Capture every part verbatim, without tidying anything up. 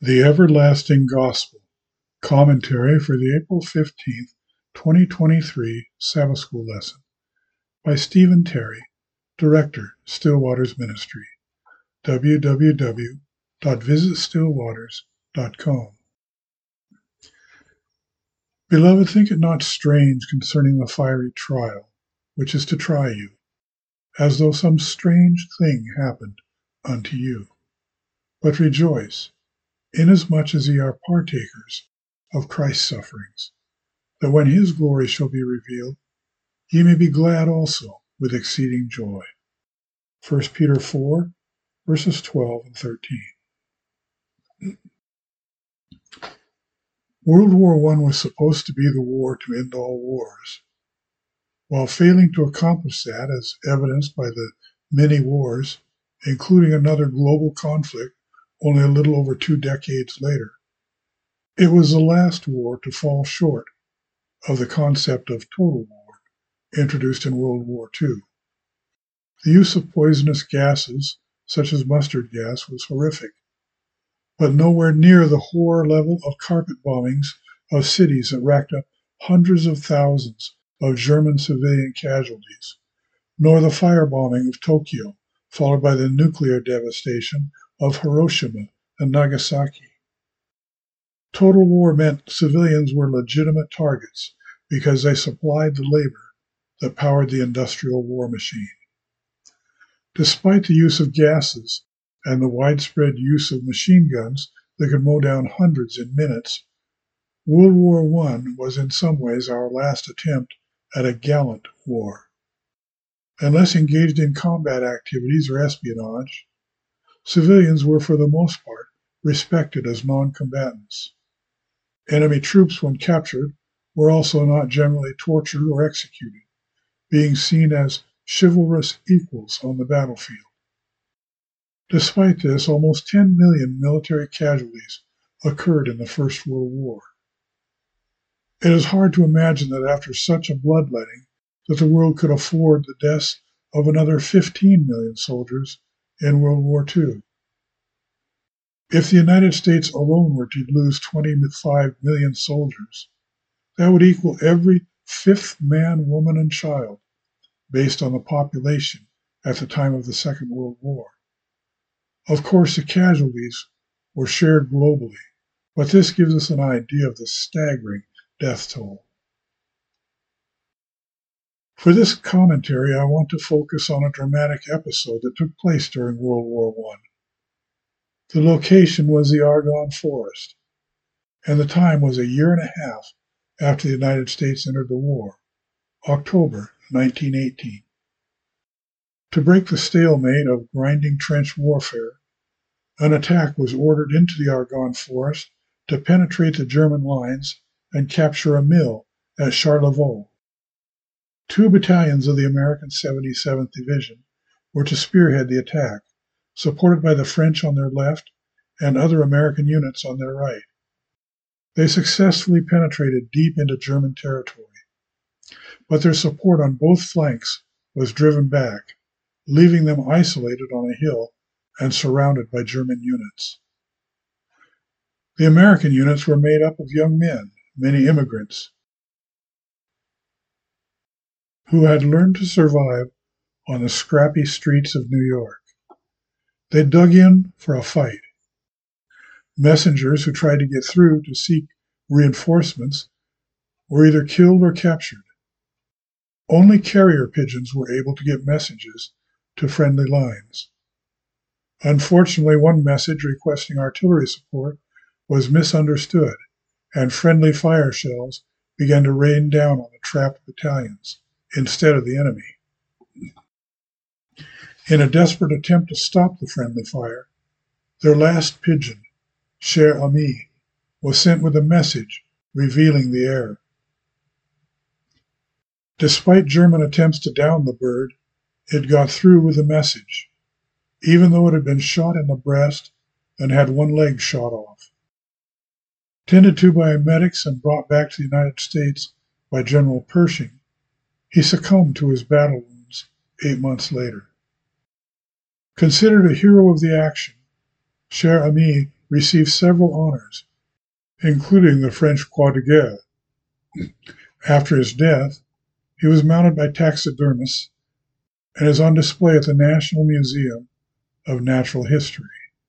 The Everlasting Gospel Commentary for the April fifteenth, twenty twenty-three Sabbath School Lesson by Stephen Terry, Director, Stillwaters Ministry, w w w dot visit stillwaters dot com. Beloved, think it not strange concerning the fiery trial, which is to try you, as though some strange thing happened unto you. But rejoice, inasmuch as ye are partakers of Christ's sufferings, that when his glory shall be revealed, ye may be glad also with exceeding joy. First Peter four, verses twelve and thirteen. World War One was supposed to be the war to end all wars. While failing to accomplish that, as evidenced by the many wars, including another global conflict only a little over two decades later, it was the last war to fall short of the concept of total war introduced in World War Two. The use of poisonous gases, such as mustard gas, was horrific, but nowhere near the horror level of carpet bombings of cities that racked up hundreds of thousands of German civilian casualties, nor the firebombing of Tokyo, followed by the nuclear devastation of Hiroshima and Nagasaki. Total war meant civilians were legitimate targets because they supplied the labor that powered the industrial war machine. Despite the use of gases and the widespread use of machine guns that could mow down hundreds in minutes, World War One was in some ways our last attempt at a gallant war. Unless engaged in combat activities or espionage, civilians were for the most part respected as non-combatants. Enemy troops, when captured, were also not generally tortured or executed, being seen as chivalrous equals on the battlefield. Despite this, almost ten million military casualties occurred in the First World War. It is hard to imagine that after such a bloodletting that the world could afford the deaths of another fifteen million soldiers in World War Two. If the United States alone were to lose twenty-five million soldiers, that would equal every fifth man, woman, and child based on the population at the time of the Second World War. Of course, the casualties were shared globally, but this gives us an idea of the staggering death toll. For this commentary, I want to focus on a dramatic episode that took place during World War One. The location was the Argonne Forest, and the time was a year and a half after the United States entered the war, October nineteen eighteen. To break the stalemate of grinding trench warfare, an attack was ordered into the Argonne Forest to penetrate the German lines and capture a mill at Charlevoix. Two battalions of the American seventy-seventh Division were to spearhead the attack, supported by the French on their left and other American units on their right. They successfully penetrated deep into German territory, but their support on both flanks was driven back, leaving them isolated on a hill and surrounded by German units. The American units were made up of young men, many immigrants, who had learned to survive on the scrappy streets of New York. They dug in for a fight. Messengers who tried to get through to seek reinforcements were either killed or captured. Only carrier pigeons were able to get messages to friendly lines. Unfortunately, one message requesting artillery support was misunderstood, and friendly fire shells began to rain down on the trapped battalions instead of the enemy. In a desperate attempt to stop the friendly fire, their last pigeon, Cher Ami, was sent with a message revealing the error. Despite German attempts to down the bird, it got through with the message, even though it had been shot in the breast and had one leg shot off. Tended to by medics and brought back to the United States by General Pershing, he succumbed to his battle wounds eight months later. Considered a hero of the action, Cher Ami received several honors, including the French Croix de Guerre. After his death, he was mounted by taxidermists and is on display at the National Museum of Natural History.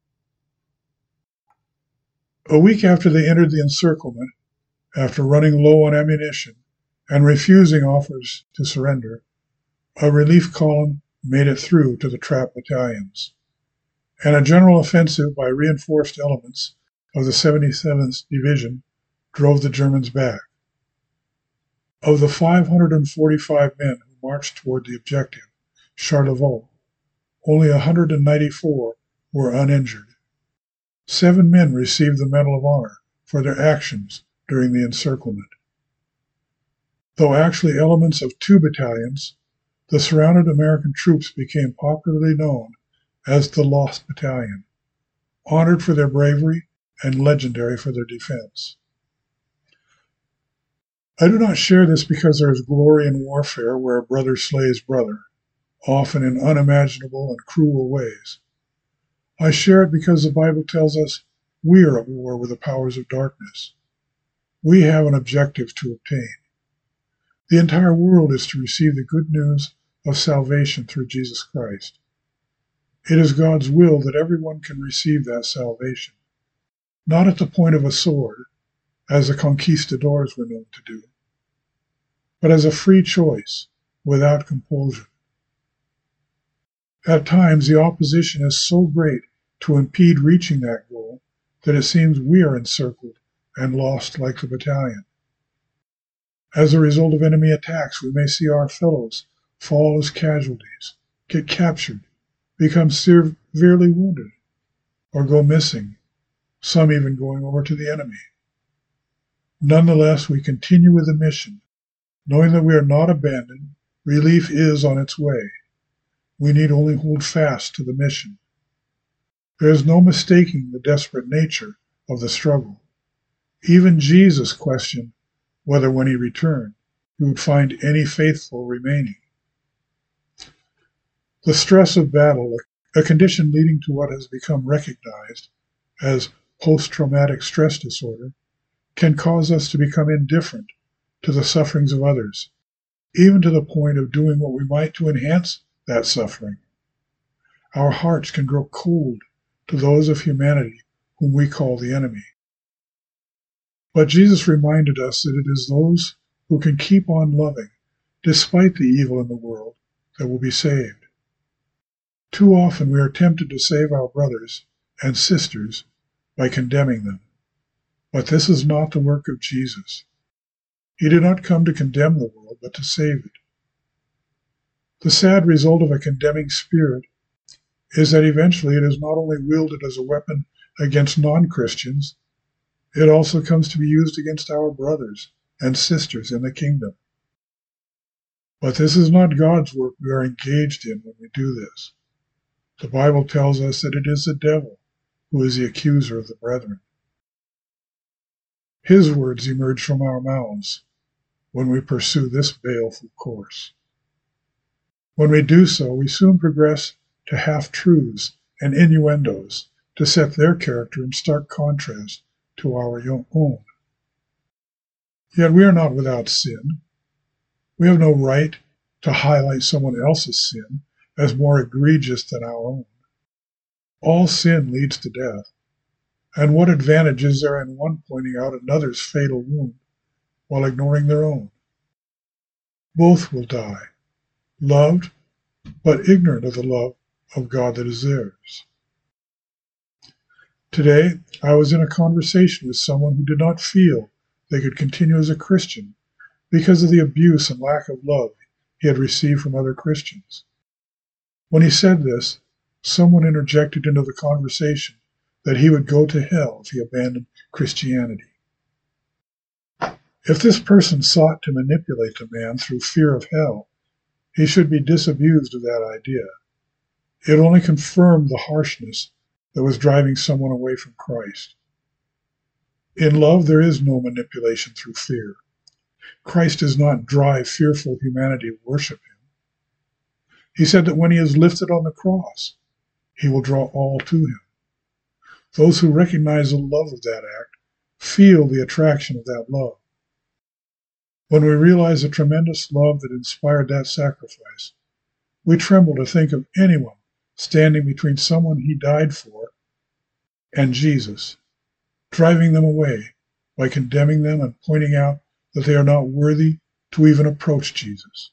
A week after they entered the encirclement, after running low on ammunition and refusing offers to surrender, a relief column made it through to the trapped battalions, and a general offensive by reinforced elements of the seventy-seventh Division drove the Germans back. Of the five hundred forty-five men who marched toward the objective, Charlevoix, only one hundred ninety-four were uninjured. Seven men received the Medal of Honor for their actions during the encirclement. Though actually elements of two battalions, the surrounded American troops became popularly known as the Lost Battalion, honored for their bravery and legendary for their defense. I do not share this because there is glory in warfare where a brother slays brother, often in unimaginable and cruel ways. I share it because the Bible tells us we are at war with the powers of darkness. We have an objective to obtain. The entire world is to receive the good news of salvation through Jesus Christ. It is God's will that everyone can receive that salvation, not at the point of a sword, as the conquistadors were known to do, but as a free choice, without compulsion. At times, the opposition is so great to impede reaching that goal that it seems we are encircled and lost like the battalion. As a result of enemy attacks, we may see our fellows fall as casualties, get captured, become severely wounded, or go missing, some even going over to the enemy. Nonetheless, we continue with the mission, knowing that we are not abandoned. Relief is on its way. We need only hold fast to the mission. There is no mistaking the desperate nature of the struggle. Even Jesus questioned whether when he returned, he would find any faithful remaining. The stress of battle, a condition leading to what has become recognized as post-traumatic stress disorder, can cause us to become indifferent to the sufferings of others, even to the point of doing what we might to enhance that suffering. Our hearts can grow cold to those of humanity whom we call the enemy. But Jesus reminded us that it is those who can keep on loving, despite the evil in the world, that will be saved. Too often we are tempted to save our brothers and sisters by condemning them. But this is not the work of Jesus. He did not come to condemn the world, but to save it. The sad result of a condemning spirit is that eventually it is not only wielded as a weapon against non-Christians, it also comes to be used against our brothers and sisters in the kingdom. But this is not God's work we are engaged in when we do this. The Bible tells us that it is the devil who is the accuser of the brethren. His words emerge from our mouths when we pursue this baleful course. When we do so, we soon progress to half-truths and innuendos to set their character in stark contrast to our own. Yet we are not without sin. We have no right to highlight someone else's sin as more egregious than our own. All sin leads to death, and what advantage is there in one pointing out another's fatal wound while ignoring their own? Both will die, loved, but ignorant of the love of God that is theirs. Today, I was in a conversation with someone who did not feel they could continue as a Christian because of the abuse and lack of love he had received from other Christians. When he said this, someone interjected into the conversation that he would go to hell if he abandoned Christianity. If this person sought to manipulate the man through fear of hell, he should be disabused of that idea. It only confirmed the harshness that was driving someone away from Christ. In love, there is no manipulation through fear. Christ does not drive fearful humanity to worship him. He said that when he is lifted on the cross, he will draw all to him. Those who recognize the love of that act feel the attraction of that love. When we realize the tremendous love that inspired that sacrifice, we tremble to think of anyone standing between someone he died for and Jesus, driving them away by condemning them and pointing out that they are not worthy to even approach Jesus.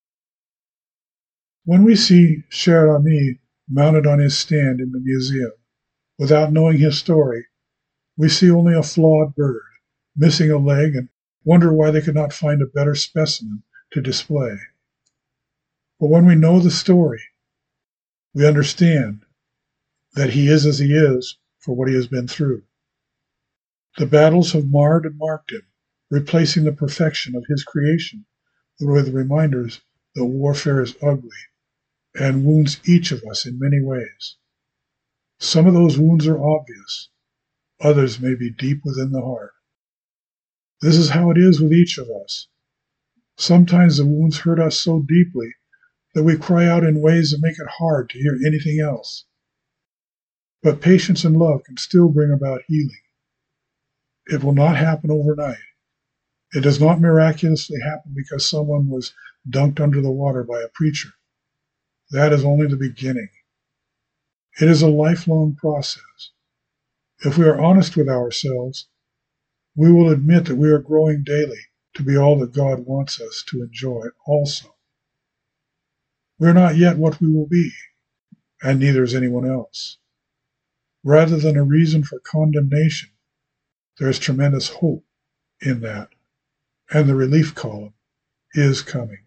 When we see Cher Ami mounted on his stand in the museum, without knowing his story, we see only a flawed bird, missing a leg, and wonder why they could not find a better specimen to display. But when we know the story, we understand that he is as he is for what he has been through. The battles have marred and marked him, replacing the perfection of his creation with reminders that warfare is ugly and wounds each of us in many ways. Some of those wounds are obvious. Others may be deep within the heart. This is how it is with each of us. Sometimes the wounds hurt us so deeply that we cry out in ways that make it hard to hear anything else. But patience and love can still bring about healing. It will not happen overnight. It does not miraculously happen because someone was dunked under the water by a preacher. That is only the beginning. It is a lifelong process. If we are honest with ourselves, we will admit that we are growing daily to be all that God wants us to enjoy also. We are not yet what we will be, and neither is anyone else. Rather than a reason for condemnation, there is tremendous hope in that, and the relief column is coming.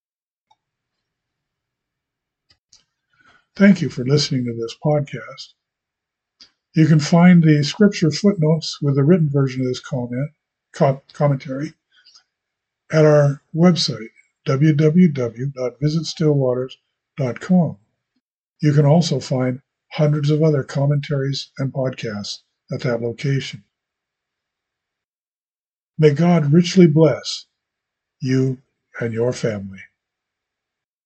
Thank you for listening to this podcast. You can find the scripture footnotes with the written version of this comment, co- commentary at our website, w w w dot visit still waters dot com. You can also find hundreds of other commentaries and podcasts at that location. May God richly bless you and your family.